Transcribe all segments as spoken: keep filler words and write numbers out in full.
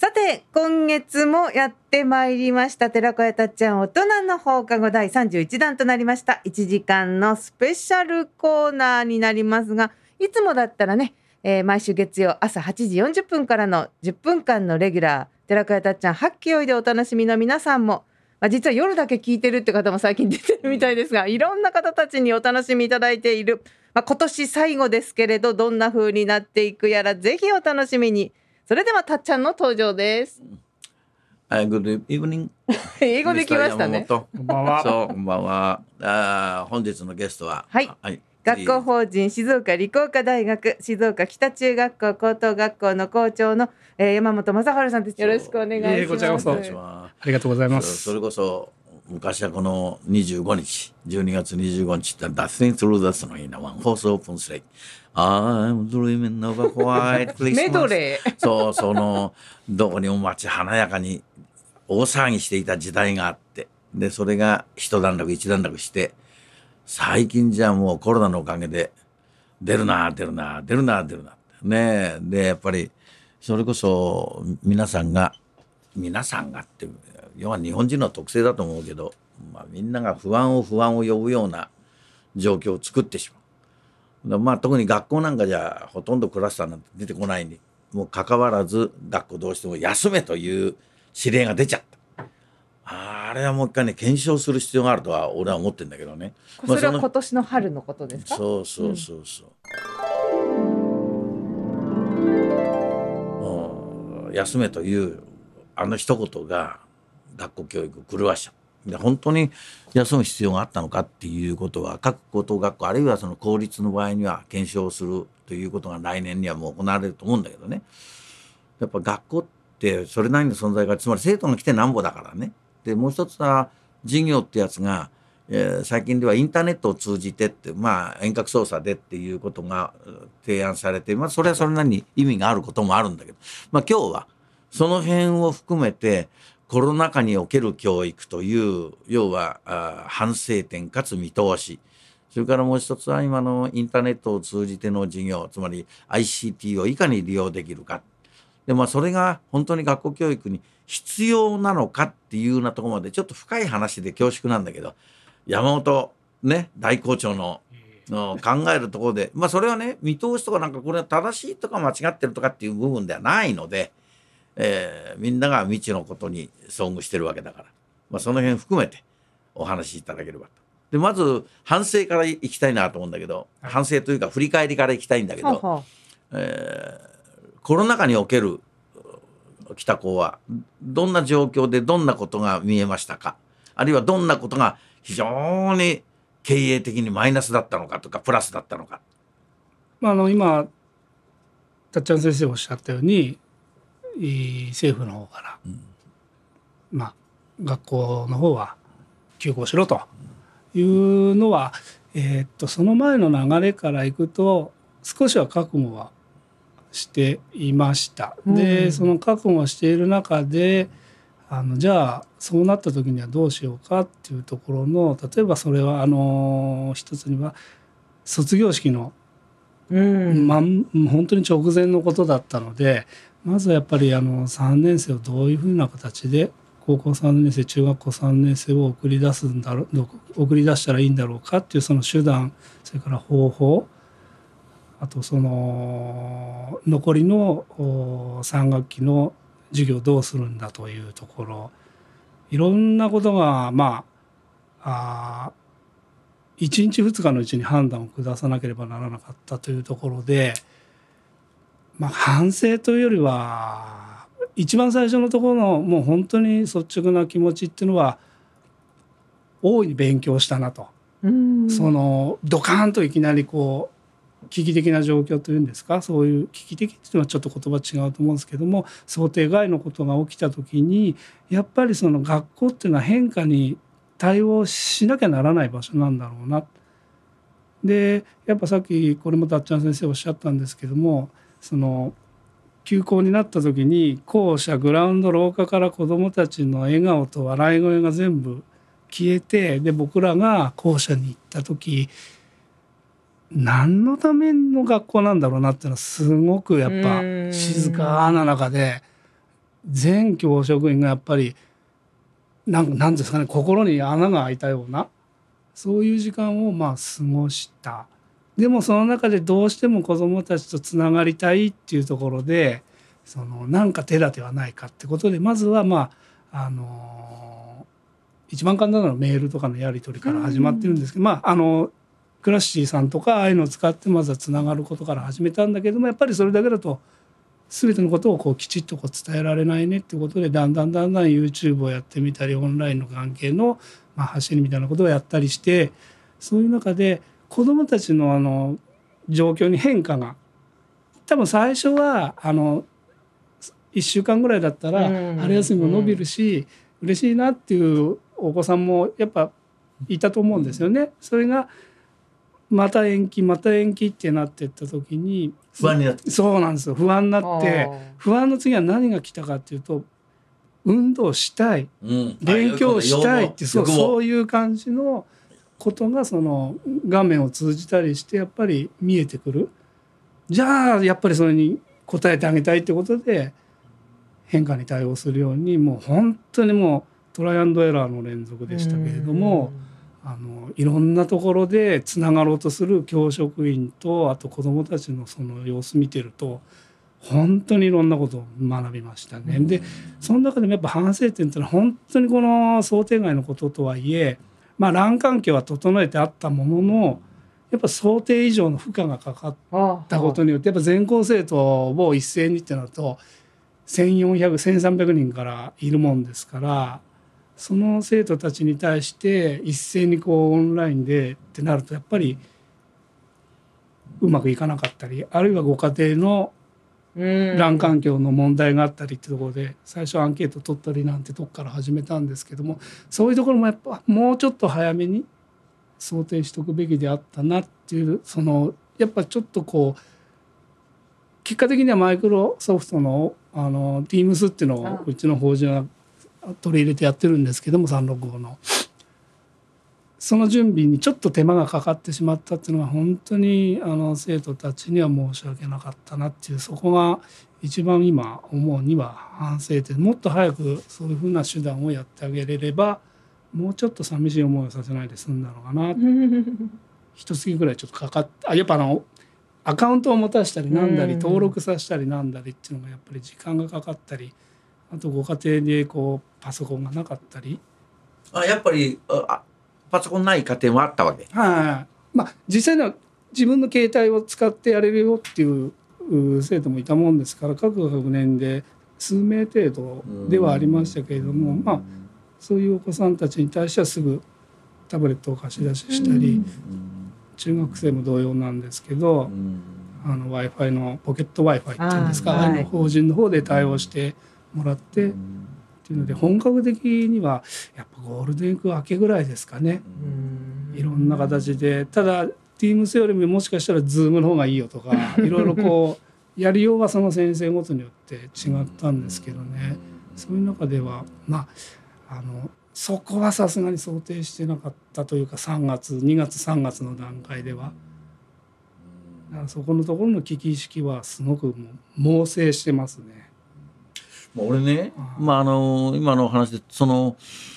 さて今月もやってまいりました寺子屋たっちゃん大人の放課後だいさんじゅういちだんとなりました。いちじかんのスペシャルコーナーになりますが、いつもだったらね、えー、毎週月曜朝はちじよんじゅっぷんからのじゅっぷんかんのレギュラー寺子屋たっちゃんはっきよいでお楽しみの皆さんも、まあ、実は夜だけ聞いてるって方も最近出てるみたいですが、いろんな方たちにお楽しみいただいている、まあ、今年最後ですけれどどんな風になっていくやらぜひお楽しみに。それではたっちゃんの登場です。 Uh, good evening. 英語できましたね。 こんばんは。そう、こんばんは。あ、本日のゲストは、 はいはい、学校法人静岡理工科大学静岡北中学校高等学校の校長の、えー、山本正治さんです。よろしくお願いします。えー、こちらこそありがとうございます。 そ, それこそ昔はこのにじゅうごにちじゅうにがつにじゅうごにちって脱線するだつの日のワン放送オープンスレイI'm dreaming of a white Christmas メドレーそうそのどこにも街華やかに大騒ぎしていた時代があって、でそれが一段落一段落して最近じゃもうコロナのおかげで出るな出るな出るな出るなねえ、でやっぱりそれこそ皆さんが皆さんがって要は日本人の特性だと思うけど、まあ、みんなが不安を不安を呼ぶような状況を作ってしまう。まあ、特に学校なんかじゃほとんどクラスターなんて出てこないにもかかわらず学校どうしても休めという指令が出ちゃった。あれはもう一回ね検証する必要があるとは俺は思ってるんだけどね。 それは今年の春のことですか？ そうそうそうそう、うん、休めというあの一言が学校教育を狂わしちゃう。で本当に休む必要があったのかっていうことは各高等学校あるいはその公立の場合には検証するということが来年にはもう行われると思うんだけどね。やっぱ学校ってそれなりの存在がつまり生徒が来てなんぼだからね。でもう一つは授業ってやつが、えー、最近ではインターネットを通じてってまあ遠隔操作でっていうことが提案されて、まあ、それはそれなりに意味があることもあるんだけど、まあ、今日はその辺を含めてコロナ禍における教育という要は反省点かつ見通し、それからもう一つは今のインターネットを通じての授業つまり アイシーティー をいかに利用できるかで、まあ、それが本当に学校教育に必要なのかっていうようなところまでちょっと深い話で恐縮なんだけど山本ね大校長のの考えるところで、まあ、それはね見通しとかなんかこれは正しいとか間違ってるとかっていう部分ではないので、えー、みんなが未知のことに遭遇してるわけだから、まあ、その辺含めてお話しいただければと。でまず反省からいきたいなと思うんだけど、はい、反省というか振り返りからいきたいんだけど、ははえー、コロナ禍における北高はどんな状況でどんなことが見えましたか、あるいはどんなことが非常に経営的にマイナスだったのかとかプラスだったのか。 まあ、あの今たっちゃん先生おっしゃったように政府の方から、うんまあ、学校の方は休校しろというのは、えー、っとその前の流れからいくと少しは覚悟はしていました。で、うん、その覚悟をしている中であのじゃあそうなった時にはどうしようかっていうところの例えばそれはあの一つには卒業式の、うんま、本当に直前のことだったのでまずはやっぱりあのさんねん生をどういうふうな形で高校さんねん生中学校さんねん生を送り出すんだろう送り出したらいいんだろうかっていうその手段それから方法あとその残りのさん学期の授業をどうするんだというところいろんなことがまああいちにちふつかのうちに判断を下さなければならなかったというところで、まあ、反省というよりは一番最初のところのもう本当に率直な気持ちっていうのは大いに勉強したなと。うんそのドカーンといきなりこう危機的な状況というんですかそういう危機的っていうのはちょっと言葉違うと思うんですけども想定外のことが起きた時にやっぱりその学校っていうのは変化に対応しなきゃならない場所なんだろうな。でやっぱさっきこれもたっちゃん先生おっしゃったんですけどもその休校になった時に校舎グラウンド廊下から子どもたちの笑顔と笑い声が全部消えてで僕らが校舎に行った時何のための学校なんだろうなっていうのはすごくやっぱ静かな中で全教職員がやっぱりなんなんですかね、心に穴が開いたようなそういう時間をまあ過ごした。でもその中でどうしても子どもたちとつながりたいっていうところで、そのなんか手立てはないかってことで、まずはまああの一番簡単なのはメールとかのやり取りから始まってるんですけど、まああのクラッシーさんとかああいうのを使ってまずはつながることから始めたんだけども、やっぱりそれだけだと全てのことをこうきちっとこう伝えられないねっていうことで、だんだんだんだん YouTube をやってみたり、オンラインの関係のまあ走りみたいなことをやったりして、そういう中で子どもたちのあの状況に変化が、多分最初はあのいっしゅうかんぐらいだったら春休みも伸びるし嬉しいなっていうお子さんもやっぱいたと思うんですよね。それがまた延期また延期ってなっていった時に不安になって、 そうなんですよ、不安になって、不安の次は何が来たかっていうと、運動したい、 うん、 勉強したいって、そう、 欲望そういう感じのことがその画面を通じたりしてやっぱり見えてくる。じゃあやっぱりそれに応えてあげたいってことで変化に対応するように、もう本当にもうトライアンドエラーの連続でしたけれども、あのいろんなところでつながろうとする教職員と、あと子どもたちのその様子見てると本当にいろんなことを学びましたね。でその中でもやっぱ反省点っていうのは本当にこの想定外のこととはいえ、まあ欄環境は整えてあったものの、やっぱ想定以上の負荷がかかったことによって、やっぱ全校生徒を一斉にってなるとせんよんひゃく、せんさんびゃくにんからいるもんですから、その生徒たちに対して一斉にこうオンラインでってなるとやっぱりうまくいかなかったり、あるいはご家庭の欄環境の問題があったりってところで最初アンケート取ったりなんてとこから始めたんですけども、そういうところもやっぱもうちょっと早めに想定しておくべきであったなっていう、そのやっぱちょっとこう結果的にはマイクロソフトのあの Teams っていうのをうちの法人は取り入れてやってるんですけども、さんろくごのその準備にちょっと手間がかかってしまったっていうのは本当にあの生徒たちには申し訳なかったなっていう、そこが一番今思うには反省点。もっと早くそういうふうな手段をやってあげれればもうちょっと寂しい思いをさせないで済んだのかな一月ぐらいちょっとかかって、あやっぱあのアカウントを持たせたりなんだり登録させたりなんだりっていうのがやっぱり時間がかかったり、あとご家庭でこうパソコンがなかったり、 あやっぱりあパソコンない家庭もあったわけ。 はい、まあ実際には自分の携帯を使ってやれるよっていう生徒もいたもんですから、各学年で数名程度ではありましたけれども、まあそういうお子さんたちに対してはすぐタブレットを貸し出ししたり、中学生も同様なんですけど、あの Wi-Fi のポケット Wi-Fi っていうんですか、ああいうの法人の方で対応してもらってっていうので、本格的にはやっぱゴールデンウィーク明けぐらいですかね、いろんな形で。ただ Teams よりももしかしたら Zoom の方がいいよとかいろいろこうやりようはその先生ごとによって違ったんですけどね、そういう中ではまああのそこはさすがに想定してなかったというか、さんがつにがつさんがつの段階ではだからそこのところの危機意識はすごくもう猛省してますね。 俺ね、まあ、あの今の話でその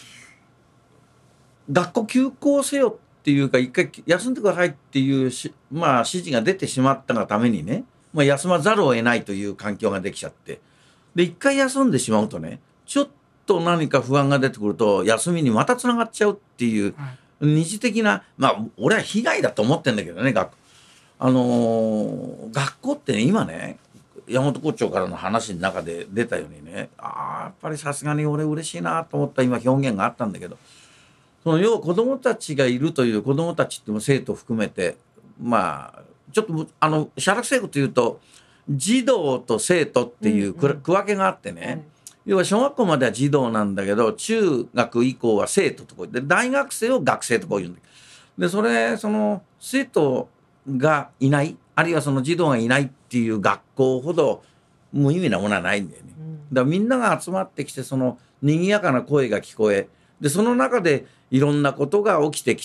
学校休校せよっていうか一回休んでくださいっていうし、まあ、指示が出てしまったがためにね、まあ、休まざるを得ないという環境ができちゃって、で一回休んでしまうとね、ちょっと何か不安が出てくると休みにまたつながっちゃうっていう、はい、二次的な、まあ俺は被害だと思ってんだけどね、学あのー、学校ってね今ね山本校長からの話の中で出たようにね、あやっぱりさすがに俺嬉しいなと思った今表現があったんだけど、その要は子どもたちがいるという、子どもたちっても生徒含めて、まあちょっとあの写楽生語というと児童と生徒っていう区分けがあってね、うんうん、要は小学校までは児童なんだけど中学以降は生徒とこうで、大学生を学生とこう言うんだけど、でそれその生徒がいない、あるいはその児童がいないっていう学校ほど無意味なものはないんだよね。だからみんなが集まってきてその賑やかな声が聞こえ、でその中でいろんなことが起きてきて、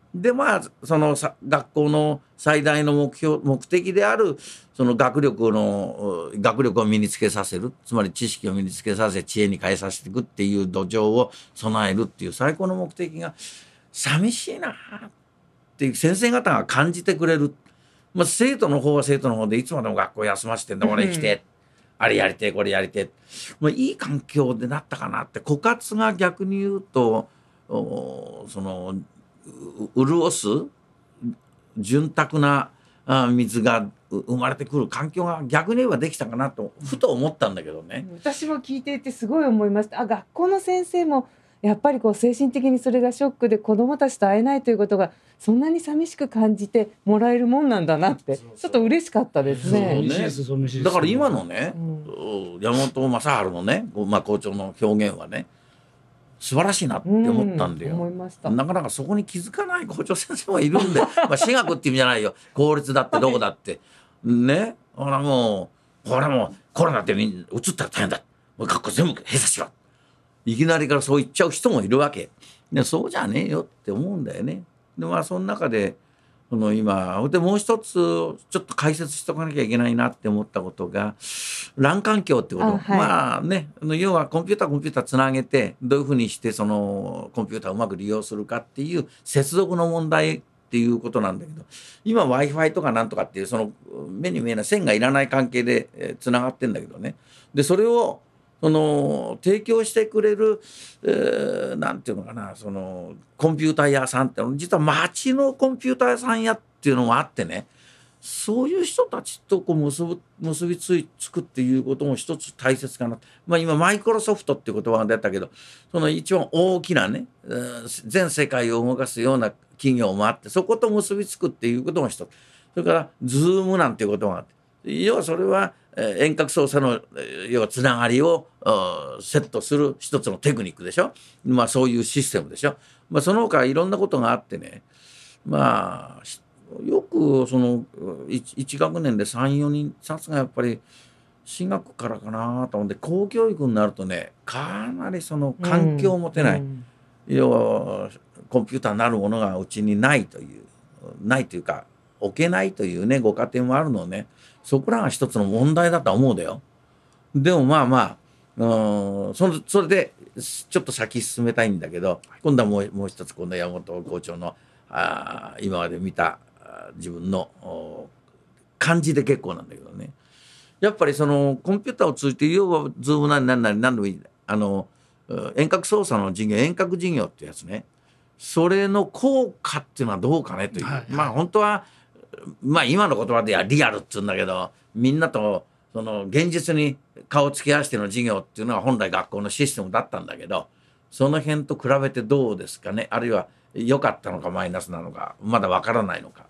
でまあそのさ学校の最大の目標目的であるその学力の学力を身につけさせる、つまり知識を身につけさせ知恵に変えさせていくっていう土壌を備えるっていう最高の目的が寂しいなっていう先生方が感じてくれる。まあ、生徒の方は生徒の方でいつまでも学校休ませてんだ俺来て、うん、あれやりてこれやりて、まあ、いい環境でなったかなって。枯渇が逆に言うとその潤す潤沢な水が生まれてくる環境が逆に言えばできたかなとふと思ったんだけどね。 私も聞いていてすごい思いました。あ、学校の先生もやっぱりこう精神的にそれがショックで子どもたちと会えないということがそんなに寂しく感じてもらえるもんなんだなってちょっと嬉しかったですね。 そうね。だから今のね、うん、山本正治のね、まあ、校長の表現はね素晴らしいなって思ったんだよ、うん、思いました。なかなかそこに気づかない校長先生もいるんでまあ私学って意味じゃないよ、公立だってどこだってね。ほらもうほらもうコロナって移ったら大変だ、もう学校全部閉鎖しろ、いきなりからそう言っちゃう人もいるわけで、そうじゃねえよって思うんだよね。でまあその中でこの今でもう一つちょっと解説しとかなきゃいけないなって思ったことが欄環境ってこと。あ、はい、まあね、要はコンピューターコンピューターつなげてどういうふうにしてそのコンピューターをうまく利用するかっていう接続の問題っていうことなんだけど、今 Wi-Fi とかなんとかっていうその目に見えない線がいらない関係でつながってんだけどね。でそれをその提供してくれる、えー、なんていうのかな、そのコンピューター屋さんって実は町のコンピューター屋さんやっていうのもあってね、そういう人たちとこう結ぶ結びついつくっていうことも一つ大切かな。まあ今マイクロソフトっていう言葉が出たけど、その一番大きなね、全世界を動かすような企業もあって、そこと結びつくっていうことも一つ。それからズームなんていうことがあって、要はそれは遠隔操作の要はつながりをセットする一つのテクニックでしょ。まあそういうシステムでしょ。まあその他いろんなことがあってね、まあよくその 1, いち学年でさん、よにんさつがやっぱり私学からかなと思って、公教育になるとねかなりその環境を持てない、うん、要はコンピューターなるものがうちにないというないというか置けないというねご家庭もあるのね。そこらが一つの問題だとは思うだよ。でもまあまあうん そ, それでちょっと先進めたいんだけど、今度はもうもう一つ今度は山本校長のあ今まで見た自分の感じで結構なんだけどね、やっぱりそのコンピューターを通じて要はズームなり何なり何でもいい、あの遠隔操作の授業遠隔授業ってやつね、それの効果っていうのはどうかねという、はいはい、まあ本当はまあ今の言葉ではリアルっつうんだけど、みんなとその現実に顔つき合わせての授業っていうのは本来学校のシステムだったんだけど、その辺と比べてどうですかね。あるいは良かったのかマイナスなのかまだわからないのか。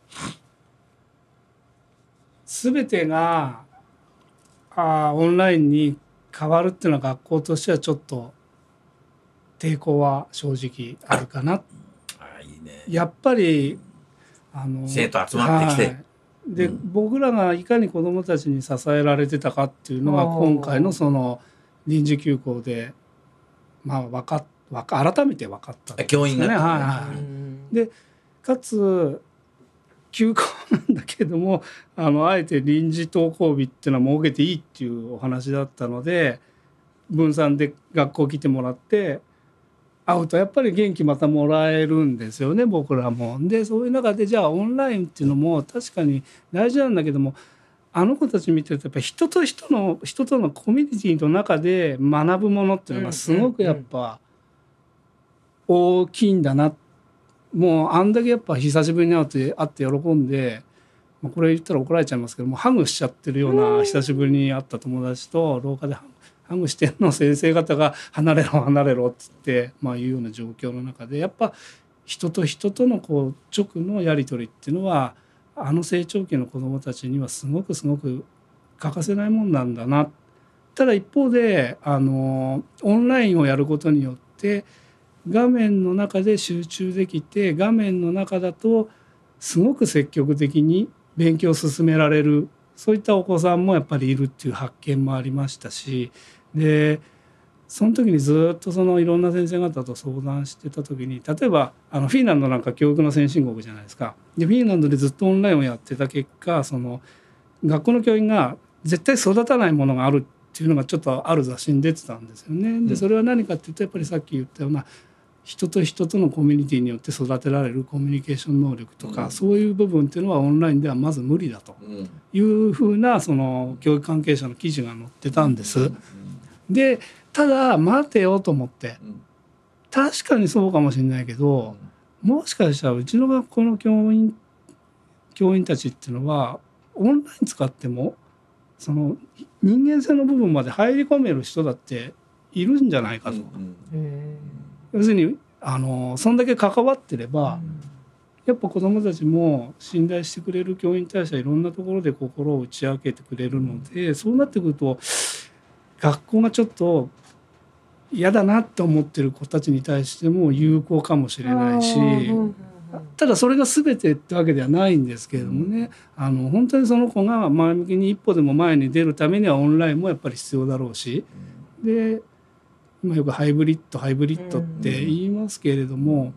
全てがあオンラインに変わるっていうのは学校としてはちょっと抵抗は正直あるかな。 あいいね。 やっぱりあの生徒集まってきて、はい、 で、うん、僕らがいかに子どもたちに支えられてたかっていうのが今回のその臨時休校で、まあ、分かっ改めて分かったんですね。 教員が、ね、はいはい、でかつ休校なんだけども あのあえて臨時登校日っていうのは設けていいっていうお話だったので、分散で学校来てもらって会うとやっぱり元気またもらえるんですよね、僕らも。でそういう中でじゃあオンラインっていうのも確かに大事なんだけども、あの子たち見てるとやっぱり人と人の人とのコミュニティの中で学ぶものっていうのがすごくやっぱ大きいんだな。もうあんだけやっぱ久しぶりに会って会って喜んで、これ言ったら怒られちゃいますけどもハグしちゃってるような、久しぶりに会った友達と廊下でハグハグしてんの先生方が離れろ離れろっつって、まあ、いうような状況の中でやっぱ人と人とのこう直のやり取りっていうのはあの成長期の子どもたちにはすごくすごく欠かせないもんなんだな。ただ一方であのオンラインをやることによって画面の中で集中できて、画面の中だとすごく積極的に勉強を進められる、そういったお子さんもやっぱりいるっていう発見もありましたし、でその時にずっとそのいろんな先生方と相談してた時に、例えばあのフィンランドなんか教育の先進国じゃないですか。でフィンランドでずっとオンラインをやってた結果、その学校の教員が絶対育たないものがあるっていうのがちょっとある雑誌に出てたんですよね。でそれは何かっていうと、やっぱりさっき言ったような人と人とのコミュニティによって育てられるコミュニケーション能力とか、うん、そういう部分っていうのはオンラインではまず無理だというふうなその教育関係者の記事が載ってたんです。でただ待てよと思って、確かにそうかもしれないけど、もしかしたらうちの学校の教員教員たちっていうのはオンライン使ってもその人間性の部分まで入り込める人だっているんじゃないかと。要するにあのそんだけ関わってれば、やっぱ子どもたちも信頼してくれる教員に対してはいろんなところで心を打ち明けてくれるので、そうなってくると学校がちょっと嫌だなって思ってる子たちに対しても有効かもしれないし、ただそれが全てってわけではないんですけれどもね、あの本当にその子が前向きに一歩でも前に出るためにはオンラインもやっぱり必要だろうし、で今よくハイブリッドハイブリッドって言いますけれども、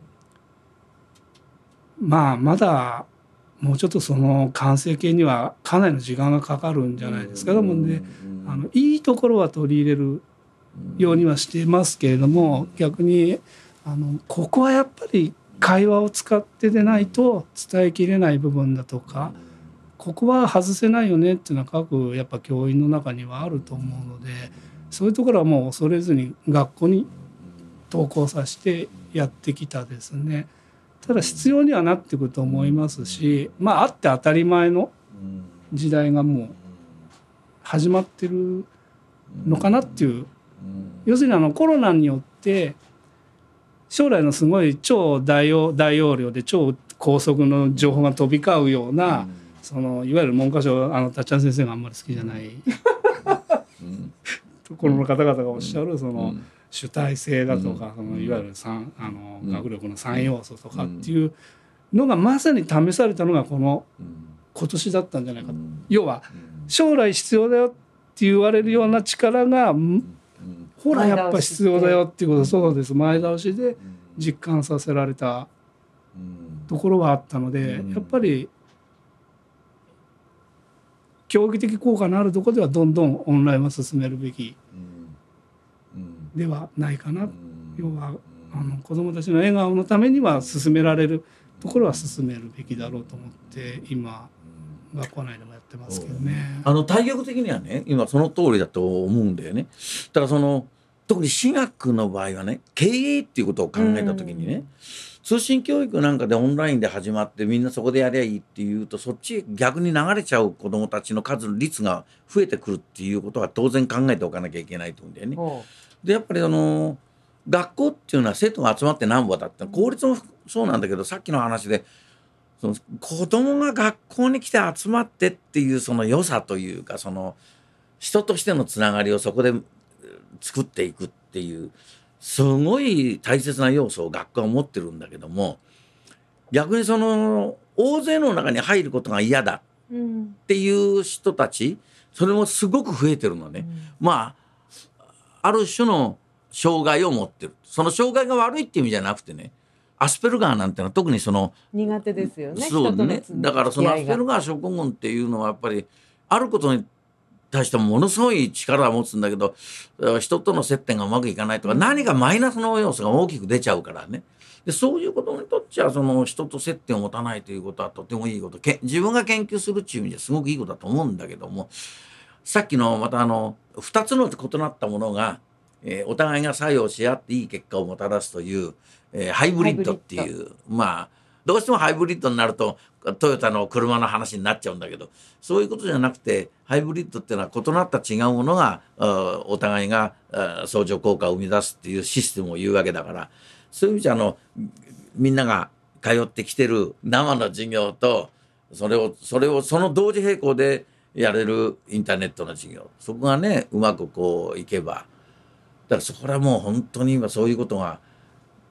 まあまだもうちょっとその完成形にはかなりの時間がかかるんじゃないですか。でもね、あのいいところは取り入れるようにはしてますけれども、逆にあのここはやっぱり会話を使ってでないと伝えきれない部分だとか、ここは外せないよねっていうのは各やっぱ教員の中にはあると思うので、そういうところはもう恐れずに学校に登校させてやってきたですね。ただ必要にはなってくると思いますし、まああって当たり前の時代がもう始まってるのかなっていう、要するにあのコロナによって将来のすごい超大容、大容量で超高速の情報が飛び交うような、そのいわゆる文科省、あのたっちゃん先生があんまり好きじゃないところの方々がおっしゃるその主体性だとか、そのいわゆる三あの学力の三要素とかっていうのがまさに試されたのがこの今年だったんじゃないかと。要は将来必要だよって言われるような力がほらやっぱ必要だよっていうこと、そうです、前倒しで実感させられたところはあったので、やっぱり競技的効果のあるところではどんどんオンラインは進めるべきではないかな。要はあの子どもたちの笑顔のためには進められるところは進めるべきだろうと思って今学校内でもやってますけどね。 あの体力的にはね今その通りだと思うんだよね。ただその特に私学の場合はね、経営っていうことを考えた時にね、通信教育なんかでオンラインで始まってみんなそこでやりゃいいっていうと、そっちへ逆に流れちゃう子どもたちの数の率が増えてくるっていうことは当然考えておかなきゃいけないと思うんだよね。でやっぱりあの学校っていうのは生徒が集まって何ぼだったら公立もそうなんだけど、さっきの話でその子どもが学校に来て集まってっていうその良さというか、その人としてのつながりをそこで作っていくっていうすごい大切な要素を学校は持ってるんだけども、逆にその大勢の中に入ることが嫌だっていう人たち、それもすごく増えてるのね、うん、まあある種の障害を持ってる。その障害が悪いっていう意味じゃなくてね、アスペルガーなんてのは特にその苦手ですよね。 そうね。だからそのアスペルガー症候群っていうのはやっぱりあることに対してもものすごい力を持つんだけど、人との接点がうまくいかないとか、何かマイナスの要素が大きく出ちゃうからね。でそういうことにとっちゃその人と接点を持たないということはとてもいいこと、け自分が研究するっていう意味ではすごくいいことだと思うんだけども、さっきのまたあのふたつの異なったものが、えー、お互いが作用し合っていい結果をもたらすという、えー、ハイブリッドっていう、まあどうしてもハイブリッドになるとトヨタの車の話になっちゃうんだけど、そういうことじゃなくてハイブリッドっていうのは異なった違うものがお互いが相乗効果を生み出すっていうシステムを言うわけだから、そういう意味じゃあのみんなが通ってきてる生の授業とそれをそれをその同時並行でやれるインターネットの授業、そこがねうまくこういけば、だからそこはもう本当に今そういうことが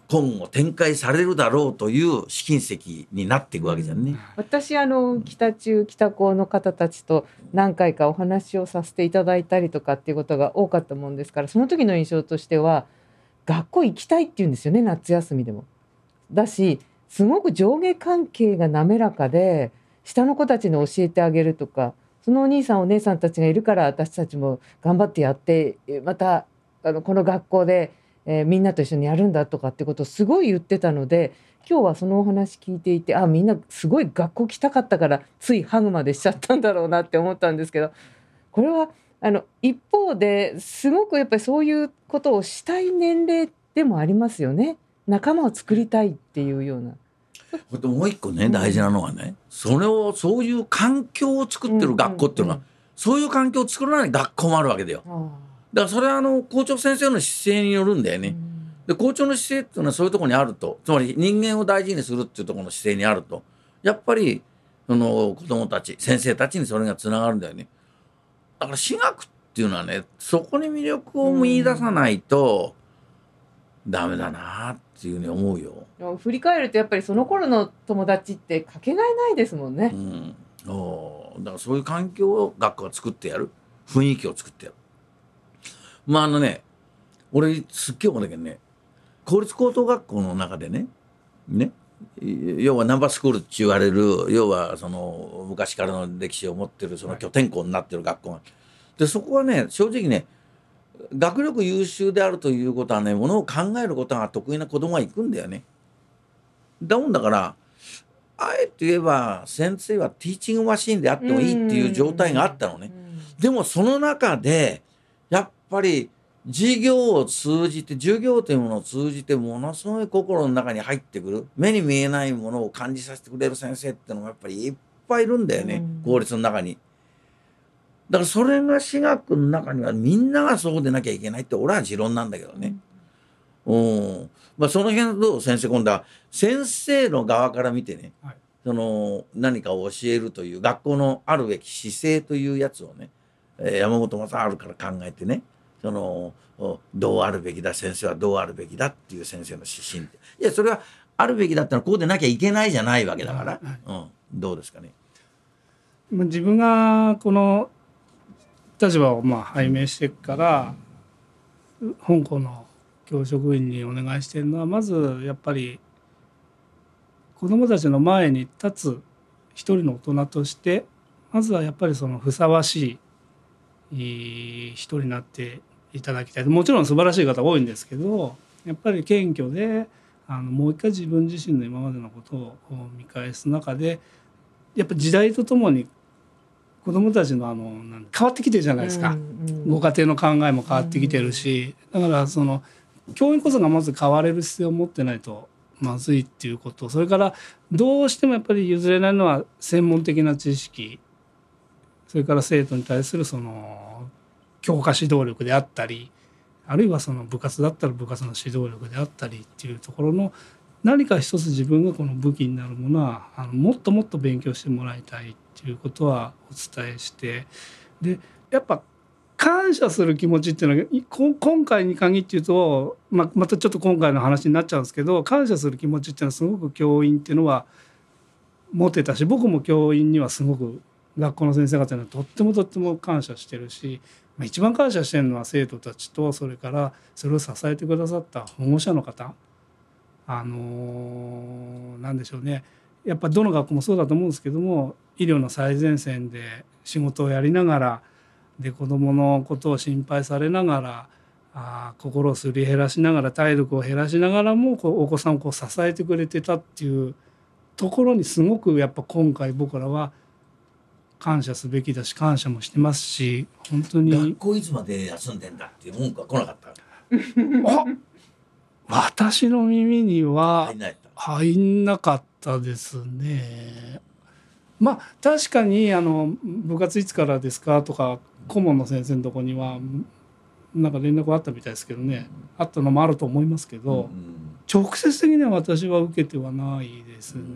今後展開されるだろうという試金石になっていくわけじゃんね。 私あの北中北高の方たちと何回かお話をさせていただいたりとかっていうことが多かったもんですから、その時の印象としては学校行きたいって言うんですよね、夏休みでも。だしすごく上下関係が滑らかで、下の子たちに教えてあげるとか、そのお兄さんお姉さんたちがいるから私たちも頑張ってやって、またあのこの学校で、えーみんなと一緒にやるんだとかってことをすごい言ってたので、今日はそのお話聞いていて、あ、みんなすごい学校来たかったからついハグまでしちゃったんだろうなって思ったんですけど、これはあの一方ですごくやっぱりそういうことをしたい年齢でもありますよね。仲間を作りたいっていうような。 あともう一個ね、大事なのはね、それをそういう環境を作ってる学校っていうのは、 うんうんうんそういう環境を作らない学校もあるわけだよ。 あだからそれはあの校長先生の姿勢によるんだよね。 ーうんで校長の姿勢っていうのはそういうところにあると、つまり人間を大事にするっていうところの姿勢にあると、やっぱりその子どもたち先生たちにそれがつながるんだよね。だから私学っていうのはね、そこに魅力を見出さないとダメだなっていうふうに思うよ。 でも振り返るとやっぱりその頃の友達ってかけがえないですもんねう。ん、おだからそういう環境を学校が作ってやる、雰囲気を作ってやる。まああのね、俺すっげえ思うんだけどね、公立高等学校の中でね、ね、要はナンバースクールって言われる、要はその昔からの歴史を持ってるその拠点校になってる学校が、でそこはね、正直ね、学力優秀であるということはね、ものを考えることが得意な子供が行くんだよね。だもんだからあえて言えば先生はティーチングマシーンであってもいいっていう状態があったのね。でもその中でやっぱり授業を通じて、授業というものを通じてものすごい心の中に入ってくる、目に見えないものを感じさせてくれる先生っていうのがやっぱりいっぱいいるんだよね、公立の中に。だからそれが私学の中にはみんながそうでなきゃいけないって俺は持論なんだけどね。うんまあ、その辺どう先生、今度は先生の側から見てね、 はいその何かを教えるという学校のあるべき姿勢というやつをね、えー山本正治から考えてね、そのおどうあるべきだ、先生はどうあるべきだっていう先生の指針って、いやそれはあるべきだったらこうでなきゃいけないじゃないわけだから、うん、どうですかね。 まあ自分がこの立場をまあ拝命してから本校の教職員にお願いしているのは、まずやっぱり子どもたちの前に立つ一人の大人として、まずはやっぱりそのふさわしい人になっていただきたい。もちろん素晴らしい方多いんですけど、やっぱり謙虚であのもう一回自分自身の今までのことを見返す中で、やっぱ時代とともに子どもたちのあのなん変わってきてるじゃないですか、 うんうんご家庭の考えも変わってきてるし、だからその教員こそがまず変われる姿勢を持ってないとまずいっていうこと、それからどうしてもやっぱり譲れないのは専門的な知識、それから生徒に対するその教科指導力であったり、あるいはその部活だったら部活の指導力であったりっていうところの何か一つ自分がこの武器になるものはあのもっともっと勉強してもらいたいっていうことはお伝えして、でやっぱ感謝する気持ちっていうのはこ今回に限って言うと、ままたちょっと今回の話になっちゃうんですけど、感謝する気持ちっていうのはすごく教員っていうのは持ってたし、僕も教員にはすごく学校の先生方にはとってもとっても感謝してるし、まあ一番感謝してるのは生徒たちと、それからそれを支えてくださった保護者の方、あのー、なんでしょうね、やっぱどの学校もそうだと思うんですけども、医療の最前線で仕事をやりながらで子どものことを心配されながら、あ心をすり減らしながら体力を減らしながらもこうお子さんをこう支えてくれてたっていうところにすごくやっぱ今回僕らは感謝すべきだし感謝もしてますし、本当に学校いつまで休んでんだっていう文句は来なかった。 あ私の耳には入んないと入んなかったですね。まあ確かにあの部活いつからですかとか顧問の先生のとこにはなんか連絡あったみたいですけどね、あったのもあると思いますけど、 うん直接的には私は受けてはないですね。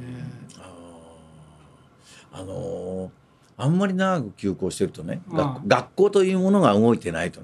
ああのーあんまり長く休校してるとね、 ああ学学校というものが動いてないとね、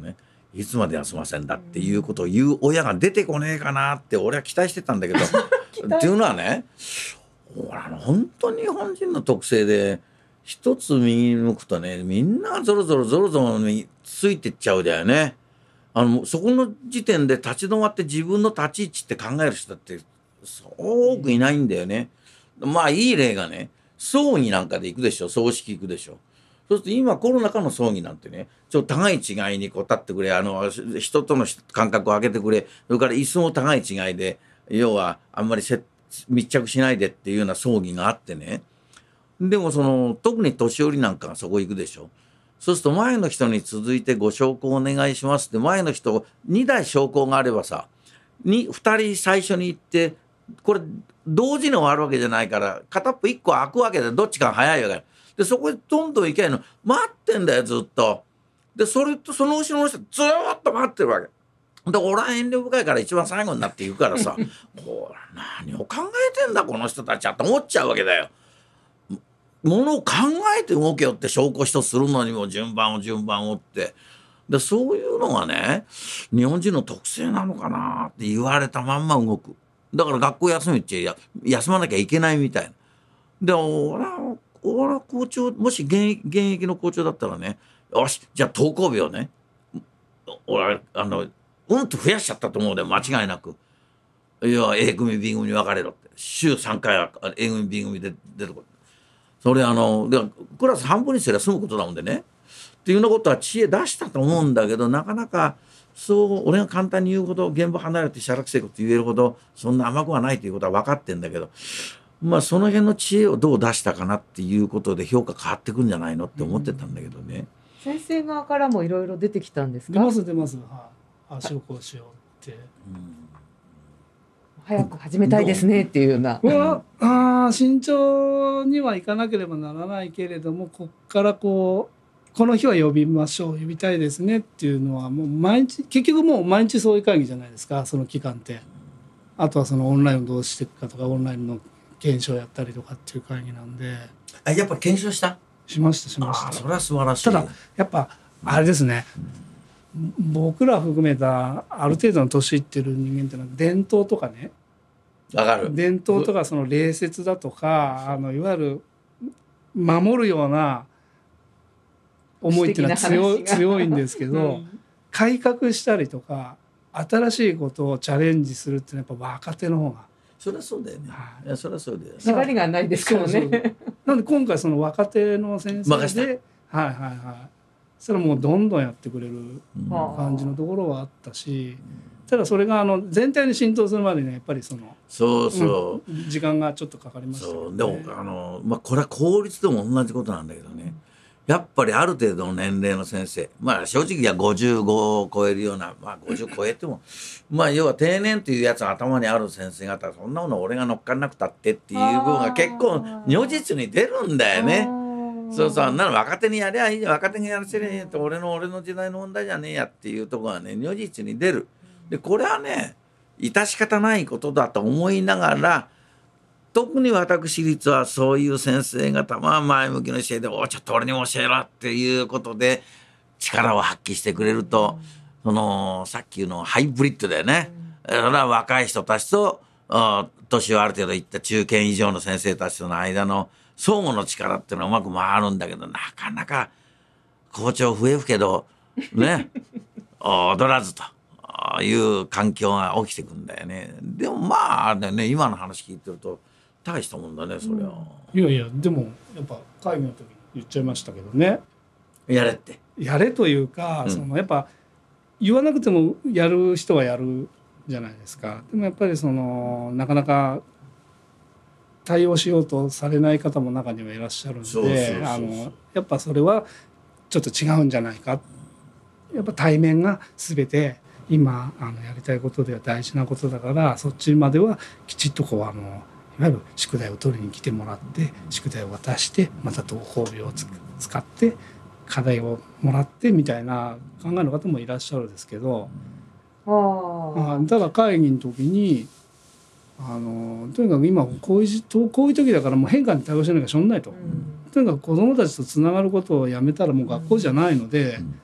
いつまで休ませんだっていうことを言う親が出てこねえかなって俺は期待してたんだけどっていうのはね、ほら本当に日本人の特性で一つ右に向くとねみんなゾロゾロゾロゾロについてっちゃうだよね。あのそこの時点で立ち止まって自分の立ち位置って考える人ってそう多くいないんだよね。まあいい例がね葬儀なんかで行くでしょ、葬式行くでしょ。そうすると今コロナ禍の葬儀なんてねちょっと互い違いにこう立ってくれ、あの人との間隔を空けてくれ、それから椅子も互い違いで、要はあんまりせ密着しないでっていうような葬儀があってね。でもその特に年寄りなんかがそこ行くでしょ。そうすると前の人に続いてご焼香お願いしますって前の人にだい焼香があればさにふたり最初に行ってこれ同時に終わるわけじゃないから片っぽいっこ開くわけでどっちかが早いわけで、そこでどんどん行けないの待ってんだよずっと。でそれとその後ろの人ずーっと待ってるわけで、俺は遠慮深いから一番最後になっていくからさほら何を考えてんだこの人たちはと思っちゃうわけだよ。ものを考えて動けよって証拠一つするのにも順番を順番をってで、そういうのがね日本人の特性なのかなって言われたまんま動く。だから学校休みっちゃ休まなきゃいけないみたいな。で俺は俺は校長もし現役、現役の校長だったらね、よしじゃあ登校日をね俺はあのうんと増やしちゃったと思うで間違いなく。いや A 組 B 組に分かれろって週さんかいは A 組 B 組で出てこい。それあのでクラス半分にすれば済むことだもんでねっていうようなことは知恵出したと思うんだけどなかなかそう俺が簡単に言うほど現場離れてしゃらくせえこと言えるほどそんな甘くはないということは分かってんだけど、まあその辺の知恵をどう出したかなっていうことで評価変わってくんじゃないのって思ってたんだけどね。 先生側からもいろいろ出てきたんですか？ 出ます出ます、はい、あ証拠しようって、 うん早く始めたいですねっていうような。 はあ慎重にはいかなければならないけれどもこっからこうこの日は呼びましょう呼びたいですねっていうのはもう毎日結局もう毎日そういう会議じゃないですかその期間って。あとはそのオンラインをどうしていくかとかオンラインの検証やったりとかっていう会議なんで。 あやっぱ検証したしましたしました。 あそれは素晴らしい。 ただやっぱあれですね、うん、僕ら含めたある程度の年いってる人間っていうのは伝統とかねわかる伝統とかその礼節だとかあのいわゆる守るような思いっていうのは強い、強いんですけど、うん、改革したりとか新しいことをチャレンジするっていうのはやっぱ若手の方がそりゃそうだよね、はい、いやそりゃそうだよね縛りがないですからね。そうそうなんで今回その若手の先生ではいはいはいそれはもうどんどんやってくれる感じのところはあったし、うん、ただそれがあの全体に浸透するまでに、ね、やっぱりそのそうそう、 うん、時間がちょっとかかりましたけど、ね、 そうでもあの、まあ、これは公立でも同じことなんだけどねやっぱりある程度の年齢の先生まあ正直はごじゅうごを超えるようなまあごじゅう超えてもまあ要は定年というやつが頭にある先生方そんなもの俺が乗っかんなくたってっていう部分が結構如実に出るんだよね。そうそうなの若手にやりゃいい若手にやらせりゃいいと俺の俺の時代の問題じゃねえやっていうところがね如実に出る。でこれはね致し方ないことだと思いながら特に私立はそういう先生方は前向きの姿勢でおちょっと俺に教えろっていうことで力を発揮してくれると、うん、そのさっきのハイブリッドだよね、うん、それは若い人たちと年をある程度いった中堅以上の先生たちとの間の相互の力っていうのはうまく回るんだけどなかなか校長増えるけどね踊らずという環境が起きてくんだよね。でもまあね今の話聞いてると大したもんだねそれは、 うん、いやいやでもやっぱ会議の時に言っちゃいましたけどねやれってやれというか、うん、そのやっぱ言わなくてもやる人はやるじゃないですか。でもやっぱりそのなかなか対応しようとされない方も中にはいらっしゃるのでやっぱそれはちょっと違うんじゃないか。やっぱ対面が全て今あのやりたいことでは大事なことだからそっちまではきちっとこうあのいわゆる宿題を取りに来てもらって宿題を渡してまた同行日を使って課題をもらってみたいな考えの方もいらっしゃるんですけど、あただ会議の時にあのとにかく今こういうこういう時だからもう変化に対応しなきゃしょうがないと、うん、とにかく子どもたちとつながることをやめたらもう学校じゃないので、うん、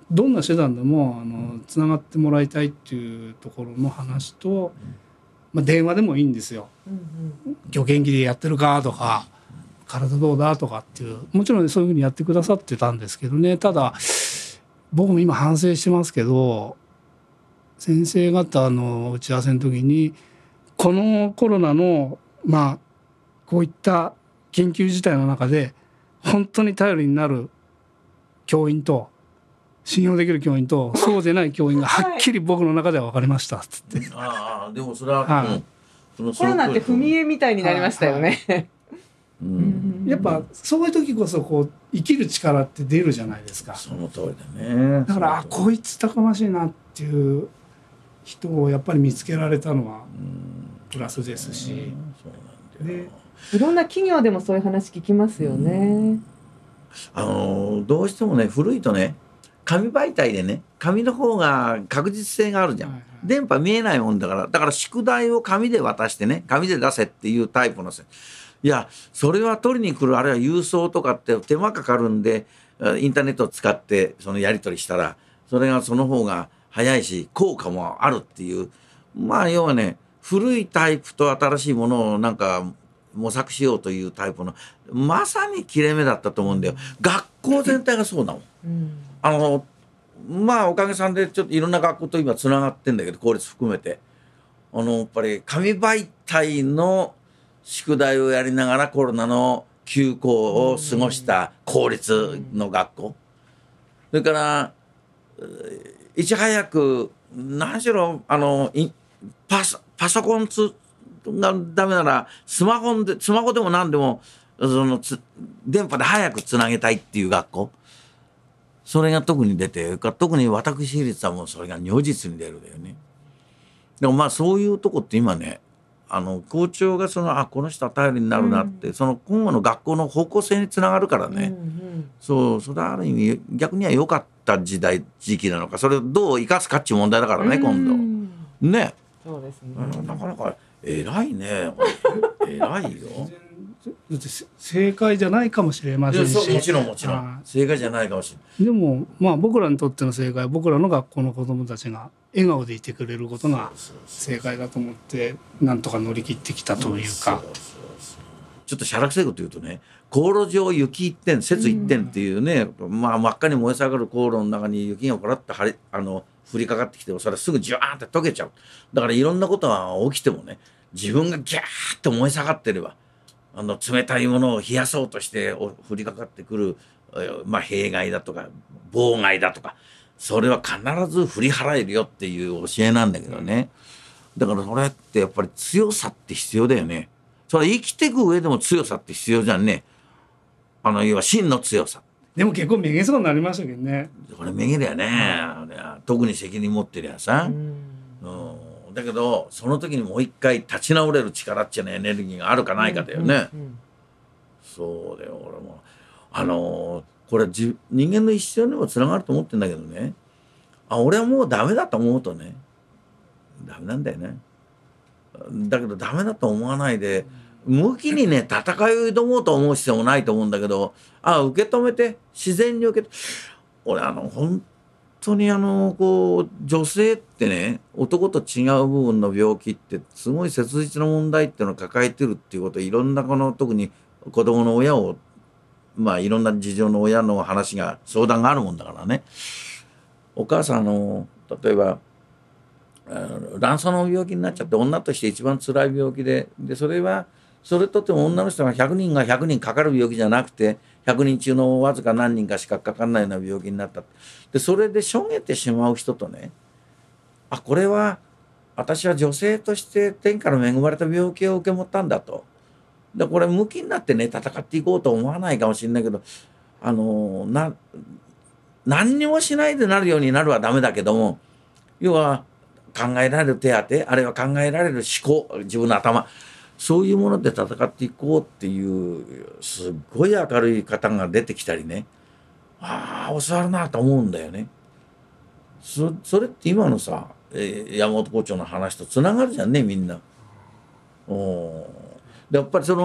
どんな手段でもあのつながってもらいたいっていうところの話と、まあ、電話でもいいんですよ。今日元気でやってるかとか体どうだとかっていう、もちろんそういうふうにやってくださってたんですけどね。ただ僕も今反省してますけど、先生方の打ち合わせの時にこのコロナのまあこういった緊急事態の中で本当に頼りになる教員と信用できる教員とそうでない教員がはっきり僕の中では分かりましたっつって、はい、 ああでもそれは、 はいうん、そのコロナって踏み絵みたいになりましたよね、はいはい、 うん、やっぱそういう時こそこう生きる力って出るじゃないですか。 その通りだね。 だからあこいつたくましいなっていう人をやっぱり見つけられたのはプラスですし、うん、そうなんだよ。 でいろんな企業でもそういう話聞きますよね、うん、 あのどうしてもね古いとね紙媒体でね紙の方が確実性があるじゃん、はいはい、電波見えないもんだからだから宿題を紙で渡してね紙で出せっていうタイプのせいやそれは取りに来るあるいは郵送とかって手間かかるんでインターネットを使ってそのやり取りしたらそれがその方が早いし効果もあるっていうまあ要はね古いタイプと新しいものをなんか模索しようというタイプのまさに切れ目だったと思うんだよ。学校全体がそうだもん、うん、あのまあおかげさんでちょっといろんな学校と今つながってんだけど公立含めてあのやっぱり紙媒体の宿題をやりながらコロナの休校を過ごした公立の学校それからいち早く何しろあのパソ、パソコンつがダメならスマホでスマホでも何でもそのつ電波で早くつなげたいっていう学校それが特に出て特に私立はもうそれが如実に出るだよね。でもまあそういうとこって今ねあの校長がそのあこの人は頼りになるなって、うん、その今後の学校の方向性につながるからね、うんうん、そうそれはある意味逆には良かった時代時期なのかそれをどう生かすかっていう問題だからね、うん、今度ねそうですね、 うん、なかなか偉いね偉いよだって正解じゃないかもしれませんしもちろんもちろん正解じゃないかもしれないでもまあ僕らにとっての正解は僕らの学校の子どもたちが笑顔でいてくれることが正解だと思ってなんとか乗り切ってきたというかちょっとしゃらくせえこと言うとね航路上雪一点雪一点っていうね、うん、まあ真っ赤に燃え盛る航路の中に雪がポラッと張りあの降りかかってきてそれすぐジュワーンって溶けちゃうだからいろんなことが起きてもね自分がギャーッと燃え盛ってればあの冷たいものを冷やそうとして降りかかってくる、まあ、弊害だとか妨害だとかそれは必ず振り払えるよっていう教えなんだけどねだからそれってやっぱり強さって必要だよねそれ生きていく上でも強さって必要じゃんねあの要は真の強さでも結構めげそうになりましたけどねこれめげりゃね、うん、特に責任持ってりゃさ、うんうん、だけどその時にもう一回立ち直れる力っていうのエネルギーがあるかないかだよね、うんうんうん、そうだよ俺もあのーこれ人間の一生にもつながると思ってんだけどねあ俺はもうダメだと思うとねダメなんだよねだけどダメだと思わないで向きにね戦いを挑もうと思う必要もないと思うんだけどあ受け止めて自然に受け止め俺あの本当にあのこう女性ってね男と違う部分の病気ってすごい切実な問題っていうのを抱えてるっていうこといろんなこの特に子供の親をまあいろんな事情の親の話が相談があるもんだからねお母さんの例えば卵巣の病気になっちゃって女として一番辛い病気で、でそれはそれとっても女の人がひゃくにんがひゃくにんかかる病気じゃなくてひゃくにん中のわずか何人かしかかかんないような病気になったでそれでしょげてしまう人とねあこれは私は女性として天から恵まれた病気を受け持ったんだとでこれ向きになってね戦っていこうと思わないかもしれないけどあのな何にもしないでなるようになるはダメだけども要は考えられる手当あるいは考えられる思考自分の頭そういうもので戦っていこうっていうすっごい明るい方が出てきたりねああ教わるなと思うんだよね そ, それって今のさ、えー、山本校長の話とつながるじゃんねみんなおでやっぱりその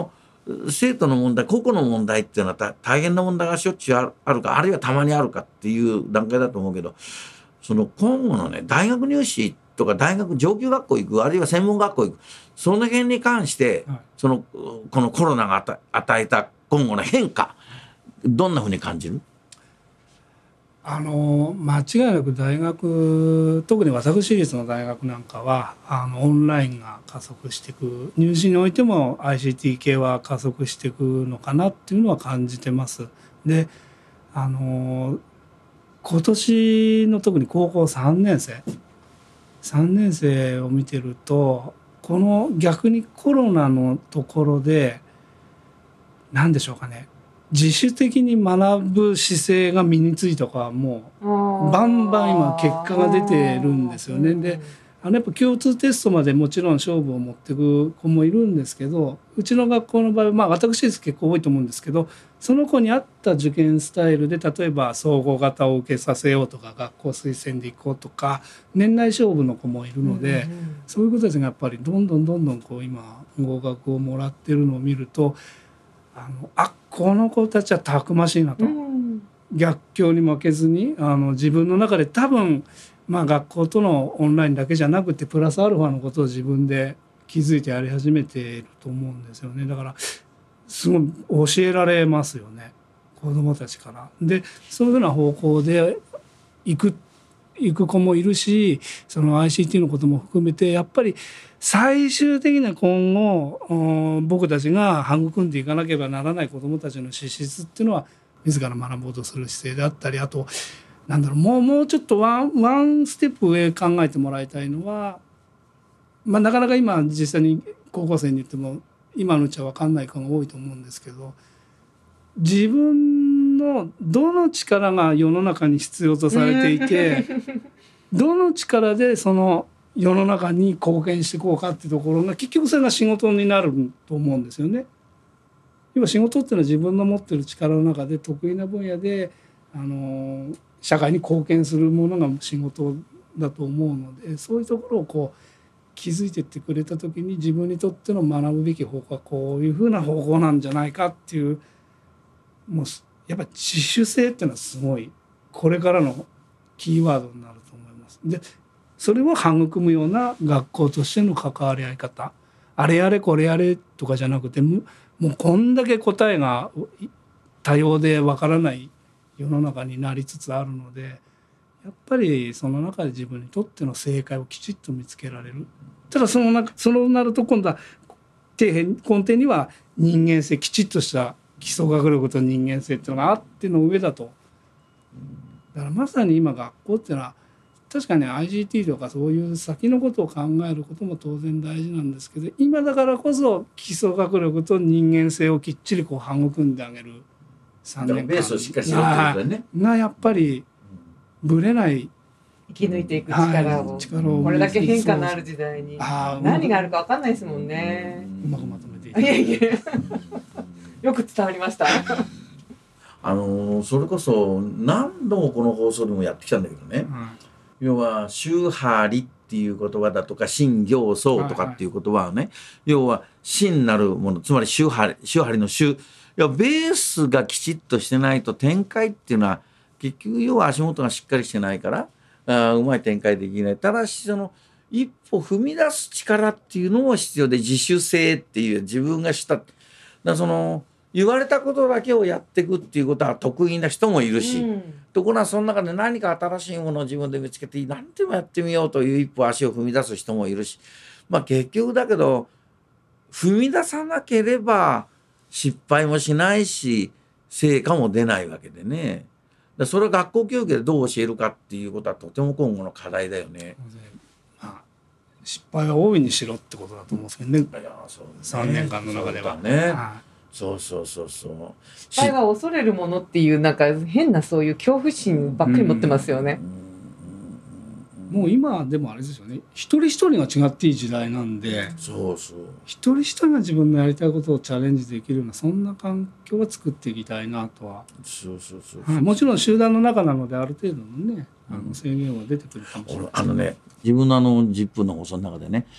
生徒の問題、個々の問題っていうのは大変な問題がしょっちゅうある、あるか、あるいはたまにあるかっていう段階だと思うけど、その今後のね、大学入試とか大学上級学校行く、あるいは専門学校行く、その辺に関して、はい、そのこのコロナが与えた今後の変化、どんなふうに感じる？ あの間違いなく大学、特に私立の大学なんかはあのオンラインが加速していく、入試においても アイシーティー 系は加速していくのかなっていうのは感じてます。で、あの今年の特に高校さんねん生さんねん生を見てると、この逆にコロナのところで何でしょうかね、自主的に学ぶ姿勢が身についたかはもうバンバン今結果が出てるんですよね。で、あのやっぱ共通テストまでもちろん勝負を持っていく子もいるんですけど、うちの学校の場合はまあ私立結構多いと思うんですけど、その子に合った受験スタイルで例えば総合型を受けさせようとか、学校推薦で行こうとか、年内勝負の子もいるので、うんうん、そういう子たちがやっぱりどんどんどんどんこう今合格をもらってるのを見ると、あのあこの子たちはたくましいなと、うん、逆境に負けずにあの自分の中で多分、まあ、学校とのオンラインだけじゃなくてプラスアルファのことを自分で気づいてやり始めていると思うんですよね。だからすごい教えられますよね、子どもたちから。で、そういうふうな方向で行く行く子もいるし、その アイシーティー のことも含めてやっぱり最終的には今後僕たちが育んでいかなければならない子どもたちの資質っていうのは自ら学ぼうとする姿勢であったり、あとなんだろう、もうもうちょっとワンワンステップ上考えてもらいたいのは、まあなかなか今実際に高校生に言っても今のうちは分かんない子が多いと思うんですけど、自分のどの力が世の中に必要とされていてどの力でその世の中に貢献していこうかっていうところが結局それが仕事になると思うんですよね。今仕事っていうのは自分の持ってる力の中で得意な分野であの社会に貢献するものが仕事だと思うので、そういうところをこう気づいてってくれた時に自分にとっての学ぶべき方向はこういうふうな方向なんじゃないかっていう、もうやっぱり自主性っていうのはすごいこれからのキーワードになると思います。で、それを育むような学校としての関わり合い方、あれやれこれやれとかじゃなくて、もうこんだけ答えが多様でわからない世の中になりつつあるので、やっぱりその中で自分にとっての正解をきちっと見つけられる。ただその中そうなると今度は底辺根底には人間性、きちっとした基礎学力と人間性っていうのがあっての上だと。だからまさに今学校っていうのは確かに アイジーティー とかそういう先のことを考えることも当然大事なんですけど、今だからこそ基礎学力と人間性をきっちりこう育んであげるさんねんかんベースをしっかりするってことだね。 がやっぱりぶれない生き抜いていく力を、はい、力をこれだけ変化のある時代に何があるか分かんないですもんね。 うまくまとめていただいてよく伝わりましたあのそれこそ何度もこの放送でもやってきたんだけどね、うん、要は宗派理っていう言葉だとか真行僧とかっていう言葉はね、はいはい、要は真なるもの、つまり宗派宗派理の宗、いやベースがきちっとしてないと展開っていうのは結局要は足元がしっかりしてないからあうまい展開できない。ただしその一歩踏み出す力っていうのも必要で、自主性っていう自分がしただその言われたことだけをやっていくっていうことは得意な人もいるし、うん、ところがその中で何か新しいものを自分で見つけて何でもやってみようという一歩足を踏み出す人もいるし、まあ結局だけど踏み出さなければ失敗もしないし成果も出ないわけでね。だそれを学校教育でどう教えるかっていうことはとても今後の課題だよね。 まあ、失敗は大いにしろってことだと思うんですけどね。いやそうねさんねんかんの中では。 そうだね。はい、そうそうそうそう。 失敗は恐れるものっていうなんか変なそういう恐怖心ばっかり持ってますよね。 もう今でもあれですよね、一人一人が違っていい時代なんで、 そうそう一人一人が自分のやりたいことをチャレンジできるようなそんな環境を作っていきたいなとは。 そうそうそうそう、 はい、もちろん集団の中なのである程度のね、あの制限は出てくるかもしれない、 あのね、自分のあのジップの放送の中でね、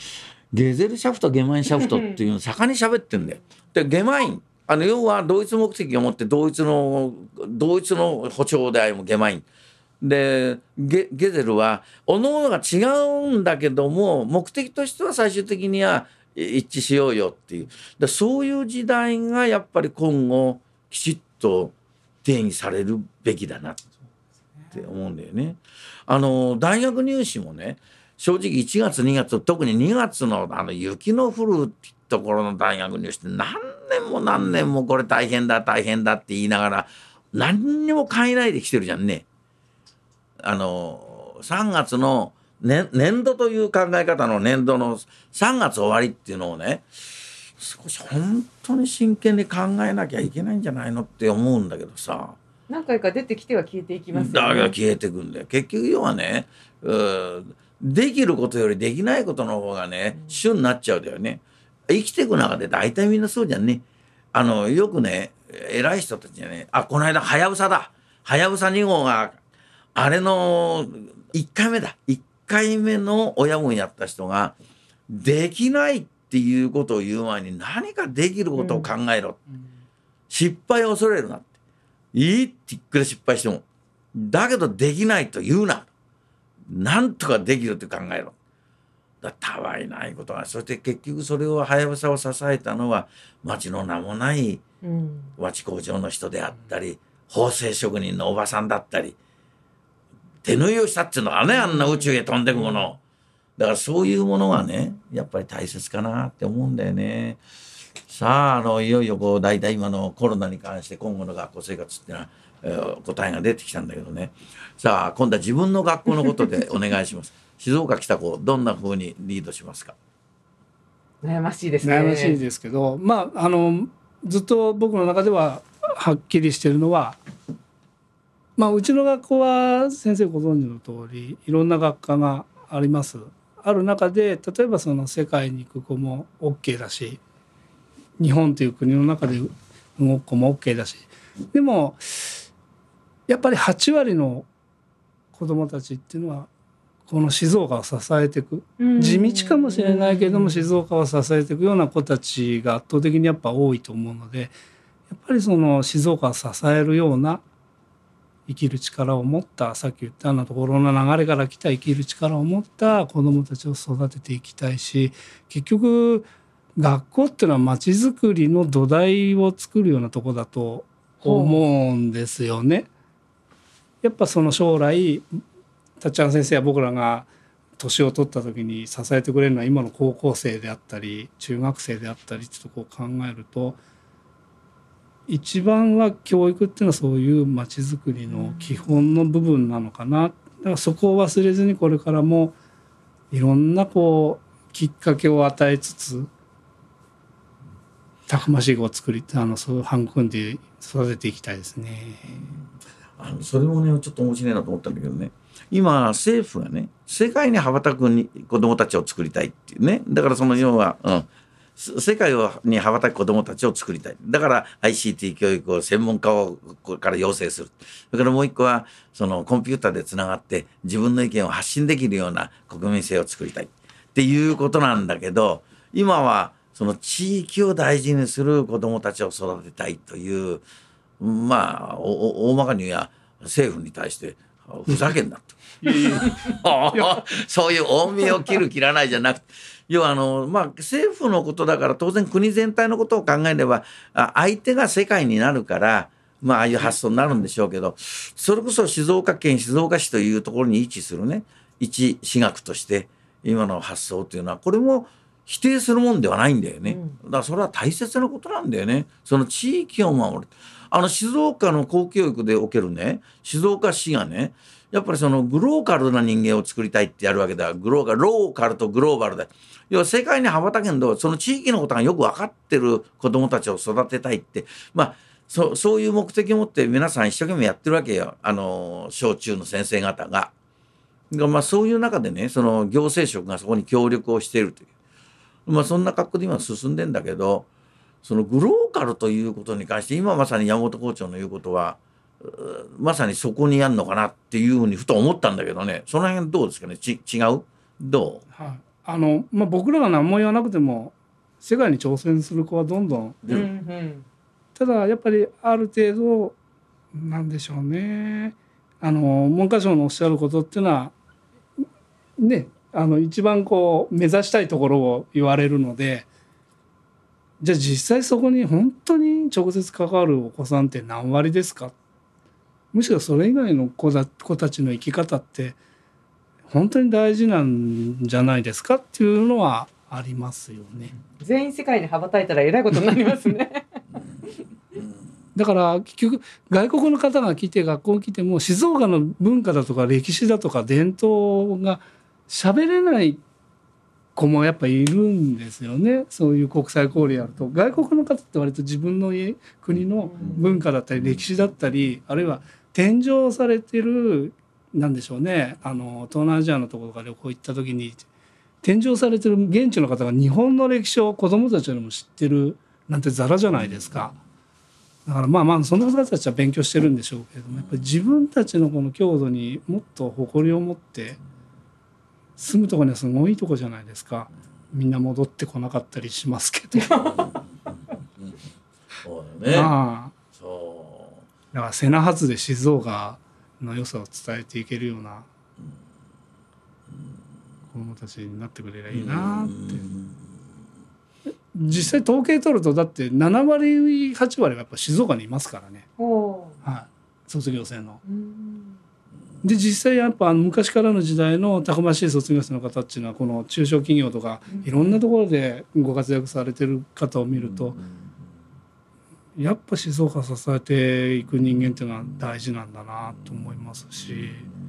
ゲゼルシャフトゲマインシャフトっていうのを盛んに喋ってんだよ。でゲマインあの要は同一目的を持って同一の同一の歩調でありもゲマインで ゲ, ゲゼルは各々が違うんだけども目的としては最終的には一致しようよっていうでそういう時代がやっぱり今後きちっと定義されるべきだなって思うんだよね。あの大学入試もね正直いちがつにがつ特ににがつ の, あの雪の降るところの大学入試って何年も何年もこれ大変だ大変だって言いながら何にも変えないで来てるじゃんね。あのさんがつの、ね、年度という考え方の年度のさんがつ終わりっていうのをね少し本当に真剣に考えなきゃいけないんじゃないのって思うんだけどさ何回か出てきては消えていきますよね。 だから消えてくんだよ。結局要はねできることよりできないことの方がね主になっちゃうだよね。生きていく中で大体みんなそうじゃんね。あのよくね偉い人たちはねあこの間はやぶさだはやぶさに号があれのいっかいめだいっかいめの親分やった人ができないっていうことを言う前に何かできることを考えろ、うん、失敗を恐れるなっていいっていくら失敗してもだけどできないと言うななんとかできるって考えろだたわいないことがそして結局それをはやぶさを支えたのは町の名もない和紙工場の人であったり縫製職人のおばさんだったり手縫いをしたっていうのはねあんな宇宙へ飛んでくものだからそういうものがねやっぱり大切かなって思うんだよね。さあ、あのいよいよこう大体今のコロナに関して今後の学校生活っていうのは、えー、答えが出てきたんだけどね。さあ今度は自分の学校のことでお願いします。静岡北高どんな風にリードしますか。 悩ましいですね。 悩ましいですけどまああのずっと僕の中でははっきりしてるのはまあ、うちの学校は先生ご存知の通りいろんな学科があります。ある中で例えばその世界に行く子も OK だし日本という国の中で動く子も OK だしでもやっぱりはちわりの子どもたちっていうのはこの静岡を支えていく地道かもしれないけども静岡を支えていくような子たちが圧倒的にやっぱ多いと思うのでやっぱりその静岡を支えるような生きる力を持ったさっき言ったようなところの流れから来た生きる力を持った子どもたちを育てていきたいし結局学校っていうのはまちづくりの土台を作るようなところだと思うんですよね。やっぱその将来たっちゃん先生や僕らが年を取った時に支えてくれるのは今の高校生であったり中学生であったりってとこを考えると一番は教育っていうのはそういうまちづくりの基本の部分なのかな。だからそこを忘れずにこれからもいろんなこうきっかけを与えつつたくましい子を作りあのそう育んで育てていきたいですね。 あのそれもねちょっと面白いなと思ったんだけどね今政府がね世界に羽ばたくに子どもたちを作りたいっていうねだからその要は、うん、世界に羽ばたく子どもたちを作りたいだから アイシーティー 教育を専門家をこれから養成するそれからもう一個はそのコンピューターでつながって自分の意見を発信できるような国民性を作りたいっていうことなんだけど今はその地域を大事にする子どもたちを育てたいというまあ大まかには政府に対してふざけんなとそういう大見を切る切らないじゃなくて要はあの、まあ、政府のことだから当然国全体のことを考えれば相手が世界になるから、まあ、ああいう発想になるんでしょうけどそれこそ静岡県静岡市というところに位置するね一私学として今の発想というのはこれも否定するもんではないんだよね。だからそれは大切なことなんだよね。その地域を守るあの静岡の公教育でおけるね静岡市がねやっぱりそのグローカルな人間を作りたいってやるわけだ。グローカルローカルとグローバルで要は世界に羽ばたけんどその地域のことがよく分かってる子どもたちを育てたいってまあ そ, そういう目的を持って皆さん一生懸命やってるわけよあの小中の先生方が。まあ、そういう中でねその行政職がそこに協力をしているという、まあ、そんな格好で今進んでんだけどそのグローカルということに関して今まさに山本校長の言うことはまさにそこにやるのかなっていうふうにふと思ったんだけどねその辺どうですかねち違うどう、 はい、 あの、まあ、僕らが何も言わなくても世界に挑戦する子はどんどんうんうん、 ただやっぱりある程度なんでしょうね、あの文科省のおっしゃることっていうのはね、あの一番こう目指したいところを言われるので、じゃあ実際そこに本当に直接関わるお子さんって何割ですか。むしろそれ以外の子だ、子たちの生き方って本当に大事なんじゃないですかっていうのはありますよね。 全員世界に羽ばたいたらえらいことになりますねだから結局外国の方が来て学校に来ても静岡の文化だとか歴史だとか伝統が喋れない子もやっぱいるんですよね。そういう国際交流やると外国の方って割と自分の家国の文化だったり歴史だったり、あるいは展示されてるなんでしょうね、あの東南アジアのところとか旅行行った時に展示されてる現地の方が日本の歴史を子どもたちよりも知ってるなんてザラじゃないですか。だからまあまあその方たちは勉強してるんでしょうけれども、やっぱり自分たちのこの郷土にもっと誇りを持って住むところにはすごいいいとこじゃないですか。みんな戻ってこなかったりしますけどそうだね。 ああ、 そうだから瀬名発で静岡の良さを伝えていけるような子どもたちになってくれりゃいいなって。実際統計取るとだってなな割はち割はやっぱ静岡にいますからね、はい、卒業生の。で実際やっぱあの昔からの時代のたくましい卒業生の方っていうのはこの中小企業とかいろんなところでご活躍されてる方を見ると、やっぱ静岡を支えていく人間っていうのは大事なんだなと思いますし、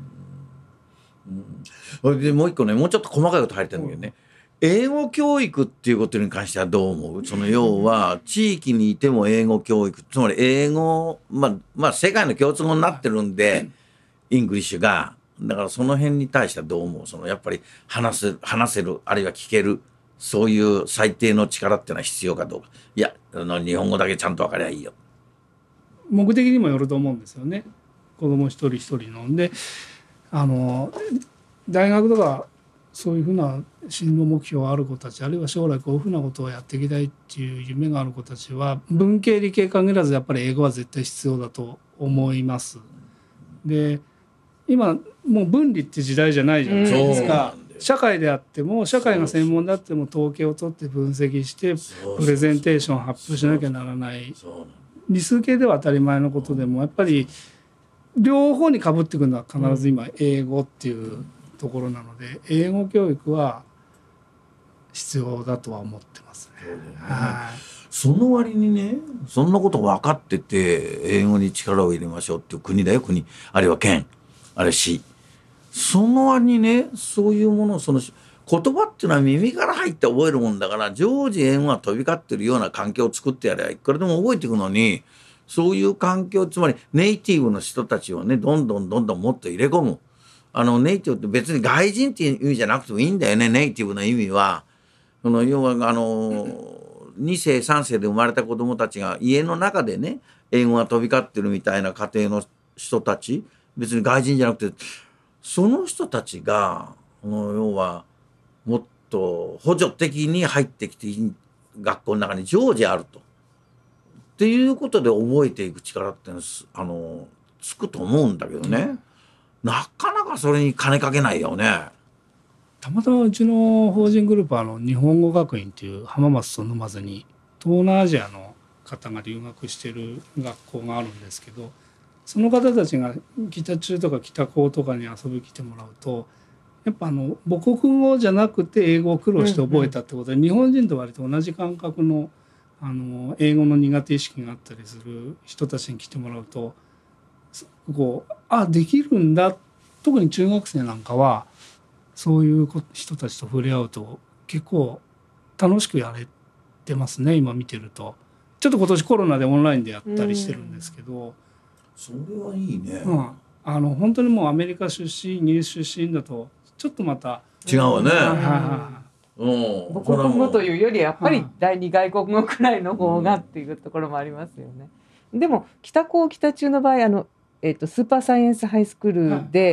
うん、でもう一個ね、もうちょっと細かいこと入ってるんだけどね、英語教育っていうことに関してはどう思う？その要は地域にいても英語教育、つまり英語、まあまあ世界の共通語になってるんで、イングリッシュがだからその辺に対してはどう思う？そのやっぱり話せ話せるあるいは聞けるそういう最低の力っていうのは必要かどうか。いや、あの日本語だけちゃんと分かりゃいいよ。 目的にもよると思うんですよね。子供一人一人ので、あの大学とかそういうふうな進路目標がある子たち、あるいは将来こういうふうなことをやっていきたいっていう夢がある子たちは文系理系限らずやっぱり英語は絶対必要だと思います。で今もう分離って時代じゃないじゃないですか。社会であっても社会が専門であっても統計を取って分析してプレゼンテーションを発表しなきゃならない。理数系では当たり前のことでもやっぱり両方にかぶってくるのは必ず今英語っていうところなので、英語教育は必要だとは思ってますね。はい。 その割にね、そんなこと分かってて英語に力を入れましょうっていう国だよ、国、あるいは県、あるいは市。その割にね、そういうものをその言葉っていうのは耳から入って覚えるもんだから、常時英語が飛び交ってるような環境を作ってやればいくらでも覚えていくのに、そういう環境、つまりネイティブの人たちをね、どんどんどんどんもっと入れ込む。あのネイティブって別に外人っていう意味じゃなくてもいいんだよね。ネイティブの意味はその要はあのに世さん世で生まれた子どもたちが家の中でね英語が飛び交ってるみたいな家庭の人たち、別に外人じゃなくてその人たちが要はもっと補助的に入ってきて学校の中に常時あるとっていうことで覚えていく力ってのはあのつくと思うんだけどね、うん、なかなかそれに金かけないよね。 たまたまうちの法人グループはあの日本語学院っていう浜松と沼津に東南アジアの方が留学している学校があるんですけど、その方たちが北中とか北高とかに遊びに来てもらうとやっぱあの母国語じゃなくて英語を苦労して覚えたってことで、うんうん、日本人と割と同じ感覚の、あの英語の苦手意識があったりする人たちに来てもらうとこうあできるんだ。特に中学生なんかはそういう人たちと触れ合うと結構楽しくやれてますね。今見てるとちょっと今年コロナでオンラインでやったりしてるんですけど、うん、 それはいいね、 うん、あの本当にもうアメリカ出身イギリス出身だとちょっとまた違うわね、 うん、母国語というよりやっぱり第二外国語くらいの方がっていうところもありますよね、うん、でも北高北中の場合あの、えーと、スーパーサイエンスハイスクールで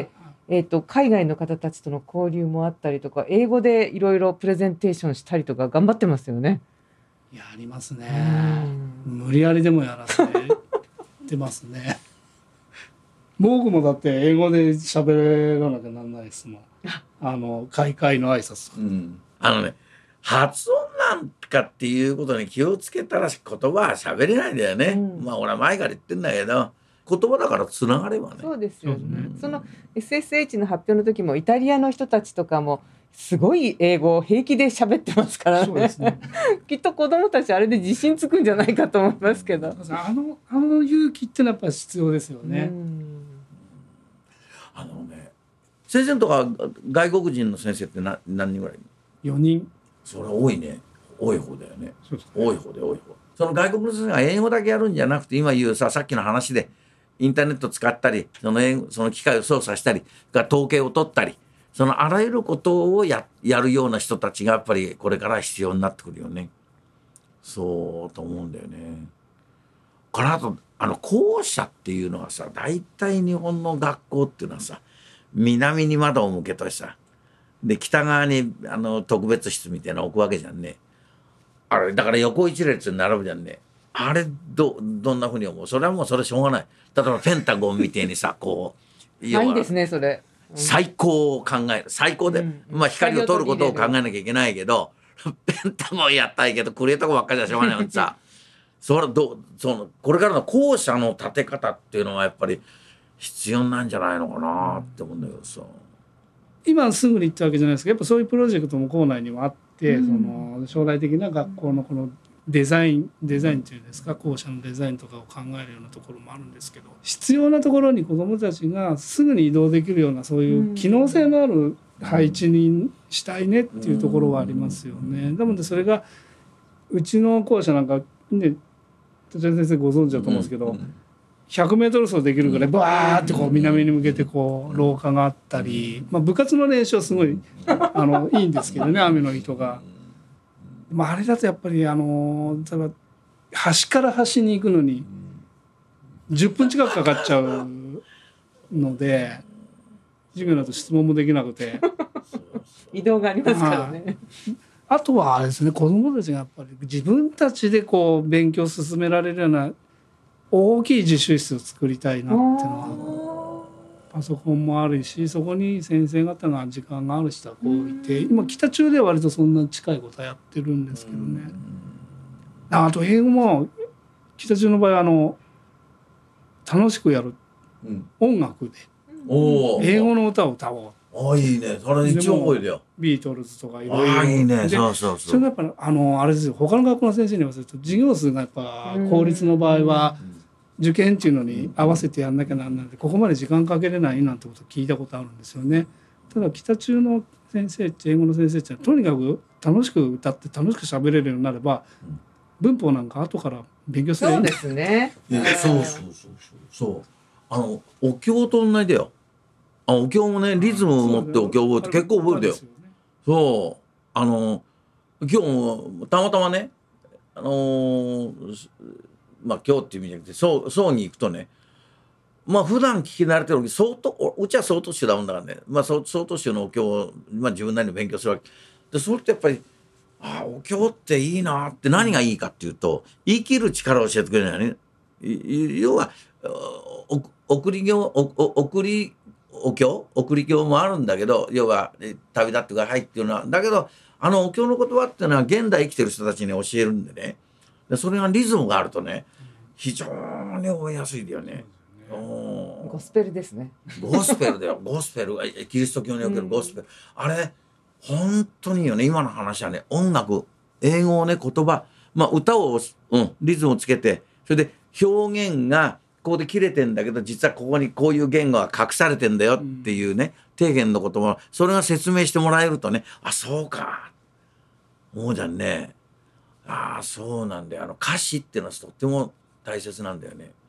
えーと、海外の方たちとの交流もあったりとか、英語でいろいろプレゼンテーションしたりとか頑張ってますよね。 やりますね。無理やりでもやらせてますね。僕もだって英語で喋らなきゃなんないですもん。あの開会の挨拶、 うん、あのね発音なんかっていうことに気をつけたら言葉は喋れないんだよね、うん、まあ俺は前から言ってんだけど言葉だからつながればね。 そうですよね、うん、その エスエスエイチ の発表の時もイタリアの人たちとかもすごい英語を平気で喋ってますから ね, そうですねきっと子どもたちあれで自信つくんじゃないかと思いますけど、 あの、あの勇気ってのはやっぱり必要ですよね。 うんあのね先生とか外国人の先生って何, 何人ぐらい？ よにん。 それ多いね。多い方だよね。多い方で多い方。その外国の先生が英語だけやるんじゃなくて今言うささっきの話でインターネット使ったりその英語その機械を操作したりが統計を取ったりそのあらゆることを や, やるような人たちがやっぱりこれから必要になってくるよね。そうと思うんだよね。この後あの校舎っていうのはさ大体日本の学校っていうのはさ南に窓を向けとしてさで北側にあの特別室みたいなの置くわけじゃんね。あれだから横一列に並ぶじゃんね。あれ ど, どんなふうに思う？それはもうそれしょうがない。例えばペンタゴンみたいにさこうないんですねそれ、 うん、最高を考える最高で、うんまあ、光を取ることを考えなきゃいけないけどペンタゴンやったいけどクレートゴンばっかりじゃしょうがないのさそれどそのこれからの校舎の建て方っていうのはやっぱり必要なんじゃないのかなって思うんだけどさ。 今すぐに言ったわけじゃないですけどやっぱそういうプロジェクトも校内にもあって、うん、その将来的な学校のこのデザインデザインっていうんですか校舎のデザインとかを考えるようなところもあるんですけど必要なところに子どもたちがすぐに移動できるようなそういう機能性のある配置にしたいねっていうところはありますよね。なのでそれがうちの校舎なんかね立先生ご存知だと思うんですけど、ひゃくメートル走できるぐらいバーってこう南に向けてこう廊下があったり、まあ、部活の練習はすごいあのいいんですけどね雨の日とか、まあ、あれだとやっぱりあの例えば端から端に行くのにじゅっぷん近くかかっちゃうので授業だと質問もできなくて移動がありますからね。 あとはあれですね子どもたちがやっぱり自分たちでこう勉強を進められるような大きい自習室を作りたいなっていうのはパソコンもあるしそこに先生方が時間がある人はこういて今北中では割とそんな近いことはやってるんですけどね。あと英語も北中の場合はあの楽しくやる、うん、音楽で英語の歌を歌おう。 ああいいねそれ一番多いだよ。 ビートルズとかいろいろ。 ああいいねそうそうそう。 それがやっぱあのあれですよ他の学校の先生に言わせると授業数がやっぱ公立の場合は受験っていうのに合わせてやんなきゃなんないんでここまで時間かけれないなんてことを聞いたことあるんですよね。ただ北中の先生って英語の先生ってとにかく楽しく歌って楽しく喋れるようになれば文法なんか後から勉強すればいいんだ。 そうですね。 そうそうそうそうあのお経と同じだよ。あお経もねリズムを持ってお経を覚えて結構覚えるだよ。そうあの今日もたまたまねあのー、まあ今日っていう意味じゃなくて葬葬に行くとねまあ普段聞き慣れてる相当うちは曹洞宗だもんだからねまあ曹洞宗のお経を、まあ、自分なりに勉強するわけでそれってやっぱりあお経っていいなって何がいいかっていうと生きる力を教えてくれるんだよね。要は送り行送りお経送り経もあるんだけど要は旅立ってくださいっていうのはだけどあのお経の言葉っていうのは現代生きてる人たちに教えるんでねでそれがリズムがあるとね非常に覚えやすいだよね。 ゴスペルですね。 ゴスペルだよゴスペルキリスト教におけるゴスペル、うん、あれ本当にいいよね。今の話はね音楽英語をね言葉まあ歌を、うん、リズムをつけてそれで表現がここで切れてんだけど実はここにこういう言語が隠されてんだよっていうね、うん、底辺のこともそれが説明してもらえるとねあそうか思うじゃんね。ああそうなんだよあの歌詞っていうのはとっても大切なんだよね。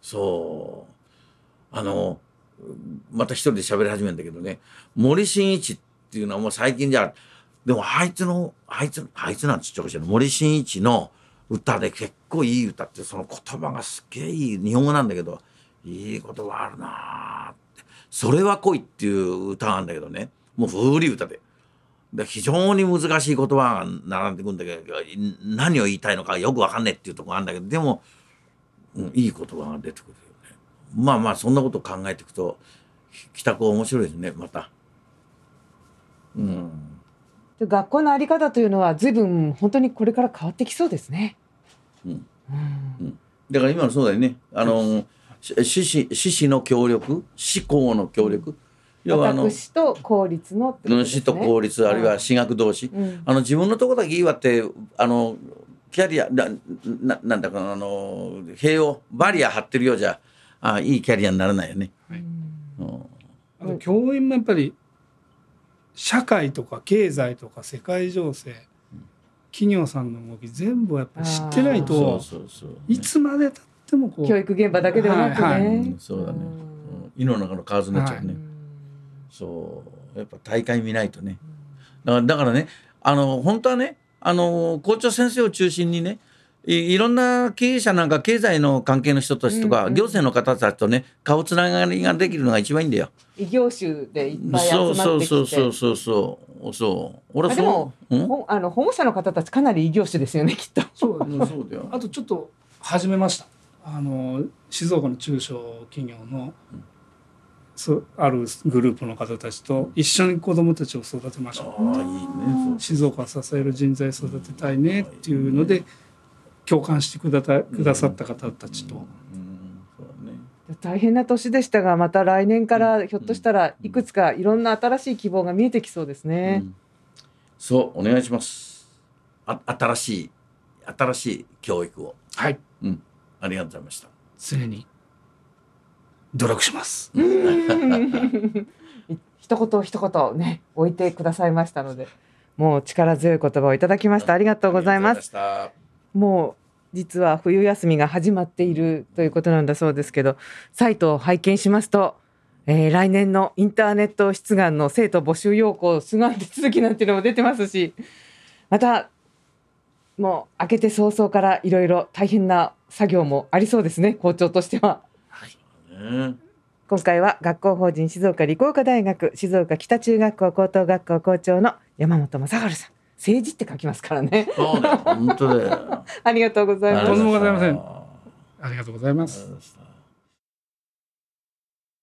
そうあのまた一人で喋り始めるんだけどね森進一っていうのはもう最近じゃでもあいつのあいつあいつなんて言っちゃうかしら森進一の歌で結構いい歌ってその言葉がすげえいい日本語なんだけどいい言葉あるなってそれは恋っていう歌があるんだけどね、もう古い歌で。で非常に難しい言葉が並んでくるんだけど、何を言いたいのかよく分かんねえっていうところがあるんだけど、でも、うん、いい言葉が出てくるよね。まあまあそんなことを考えていくと北高面白いですねまた。うん、 学校のあり方というのは随分本当にこれから変わってきそうですね。 うんうんうん、だから今のそうだよね、あの獅子獅子の協力、志向の協力、 要はあの私と公立のってことですね。 私と公立あるいは私学同士、うん、あの自分のところだけいいわってあのキャリア な, な, なんだかなあの塀をバリア張ってるようじゃあいいキャリアにならないよね。はい、 うん、あと教員もやっぱり社会とか経済とか世界情勢、企業さんの動き全部やっぱり知ってないといつまでたってもこう教育現場だけではなくね、はいはい、 そうだね、胃の中の蛙になっちゃうね、はい、そうやっぱ大会見ないとね。だから、だからねあの本当はねあの校長先生を中心にね い, いろんな経営者なんか経済の関係の人たちとか、うんうん、行政の方たちとね顔つながりができるのが一番いいんだよ。 異業種でいっぱい集まってきて、 そうそうそうそうそうそう俺はそう、 でも、うん、あの保護者の方たちかなり異業種ですよねきっと。 そうそうだよ。あとちょっと始めました、あの静岡の中小企業の、うん、そあるグループの方たちと一緒に子どもたちを育てましょう、うん、あいいね、静岡を支える人材育てたいねっていうので共感してくだたくださった方たちと、うんうんうん、大変な年でしたがまた来年からひょっとしたらいくつかいろんな新しい希望が見えてきそうですね、うん、 そうお願いします。あ新しい新しい教育を。 はい、 うん、ありがとうございました。 常に努力します。 一言一言ね置いてくださいましたので、もう力強い言葉をいただきました。ありがとうございます。もう実は冬休みが始まっているということなんだそうですけど、サイトを拝見しますと、えー、来年のインターネット出願の生徒募集要項出願手続きなんていうのも出てますし、またもう明けて早々からいろいろ大変な作業もありそうですね、校長としては。はい、うん、今回は学校法人静岡理工科大学静岡北中学校高等学校校長の山本正治さん。政治って書きますからね。 そうだよ、本当だよ。 ありがとうございます。 とんでもございません。ありがとうございます。